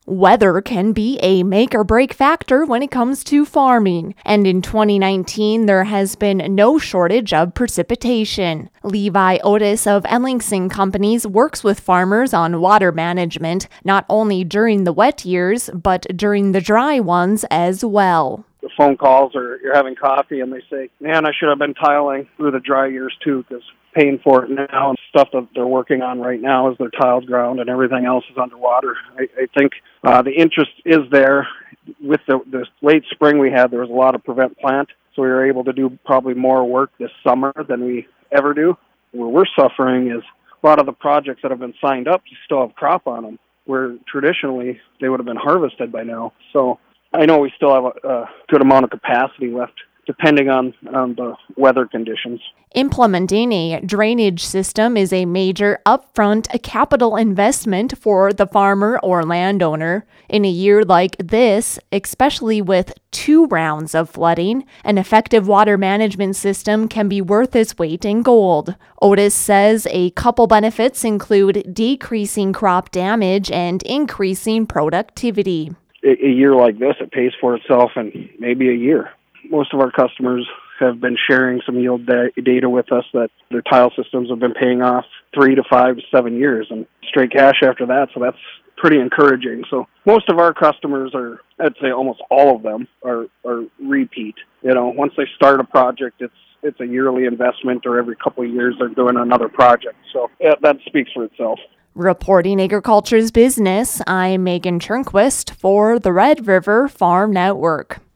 Weather can be a make-or-break factor when it comes to farming, and in 2019 there has been no shortage of precipitation. Levi Otis of Ellingson Companies works with farmers on water management, not only during the wet years, but during the dry ones as well. The phone calls or you're having coffee and they say, man, I should have been tiling through the dry years too, because paying for it now and stuff that they're working on right now is their tiles ground and everything else is underwater. I think the interest is there. With the late spring we had, there was a lot of prevent plant, so we were able to do probably more work this summer than we ever do. Where we're suffering is a lot of the projects that have been signed up still have crop on them, where traditionally they would have been harvested by now. So I know we still have a good amount of capacity left, depending on the weather conditions. Implementing a drainage system is a major upfront capital investment for the farmer or landowner. In a year like this, especially with 2 rounds of flooding, an effective water management system can be worth its weight in gold. Otis says a couple benefits include decreasing crop damage and increasing productivity. A year like this, it pays for itself in maybe a year. Most of our customers have been sharing some yield data with us that their tile systems have been paying off 3 to 5 to 7 years and straight cash after that. So that's pretty encouraging. So most of our customers are, I'd say almost all of them are repeat. Once they start a project, it's a yearly investment, or every couple of years they're doing another project. So yeah, that speaks for itself. Reporting Agriculture's Business, I'm Megan Turnquist for the Red River Farm Network.